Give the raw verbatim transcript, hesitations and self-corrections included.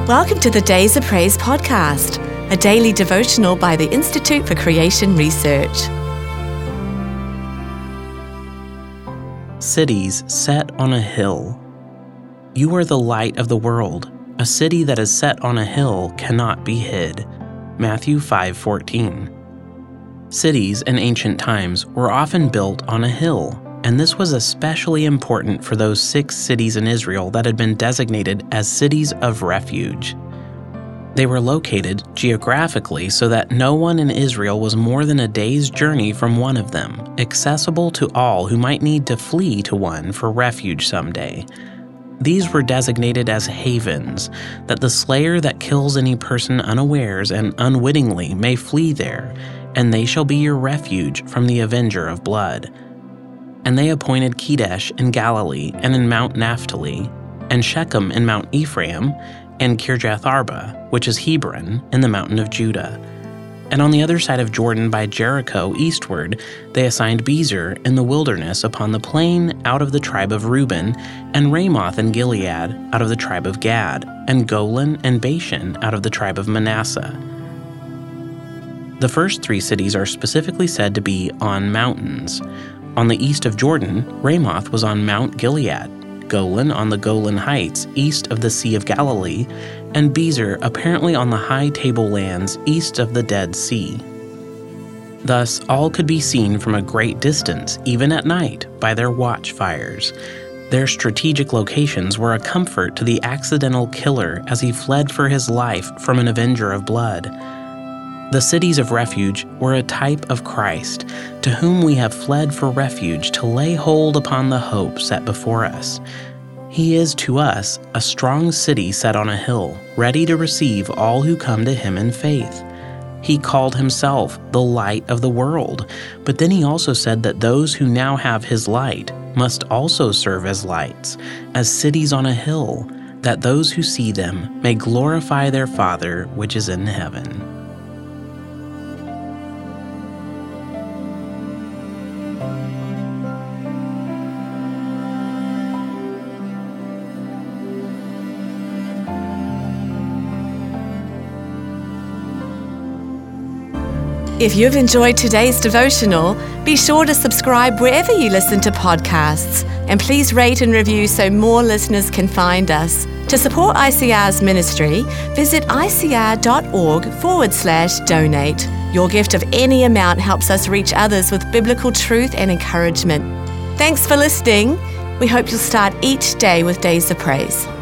Welcome to the Days of Praise podcast, a daily devotional by the Institute for Creation Research. Cities set on a hill. You are the light of the world. A city that is set on a hill cannot be hid. Matthew five fourteen. Cities in ancient times were often built on a hill, and this was especially important for those six cities in Israel that had been designated as cities of refuge. They were located geographically so that no one in Israel was more than a day's journey from one of them, accessible to all who might need to flee to one for refuge someday. These were designated as havens, that the slayer that kills any person unawares and unwittingly may flee there, and they shall be your refuge from the avenger of blood. And they appointed Kedesh in Galilee and in Mount Naphtali, and Shechem in Mount Ephraim, and Kirjath Arba, which is Hebron, in the mountain of Judah. And on the other side of Jordan by Jericho eastward, they assigned Bezer in the wilderness upon the plain out of the tribe of Reuben, and Ramoth in Gilead out of the tribe of Gad, and Golan and Bashan out of the tribe of Manasseh. The first three cities are specifically said to be on mountains. On the east of Jordan, Ramoth was on Mount Gilead, Golan on the Golan Heights east of the Sea of Galilee, and Bezer apparently on the high tablelands east of the Dead Sea. Thus, all could be seen from a great distance, even at night, by their watchfires. Their strategic locations were a comfort to the accidental killer as he fled for his life from an avenger of blood. The cities of refuge were a type of Christ, to whom we have fled for refuge to lay hold upon the hope set before us. He is to us a strong city set on a hill, ready to receive all who come to him in faith. He called himself the light of the world, but then he also said that those who now have his light must also serve as lights, as cities on a hill, that those who see them may glorify their Father which is in heaven. If you've enjoyed today's devotional, be sure to subscribe wherever you listen to podcasts, and please rate and review so more listeners can find us. To support I C R's ministry, visit icr.org forward slash donate. Your gift of any amount helps us reach others with biblical truth and encouragement. Thanks for listening. We hope you'll start each day with Days of Praise.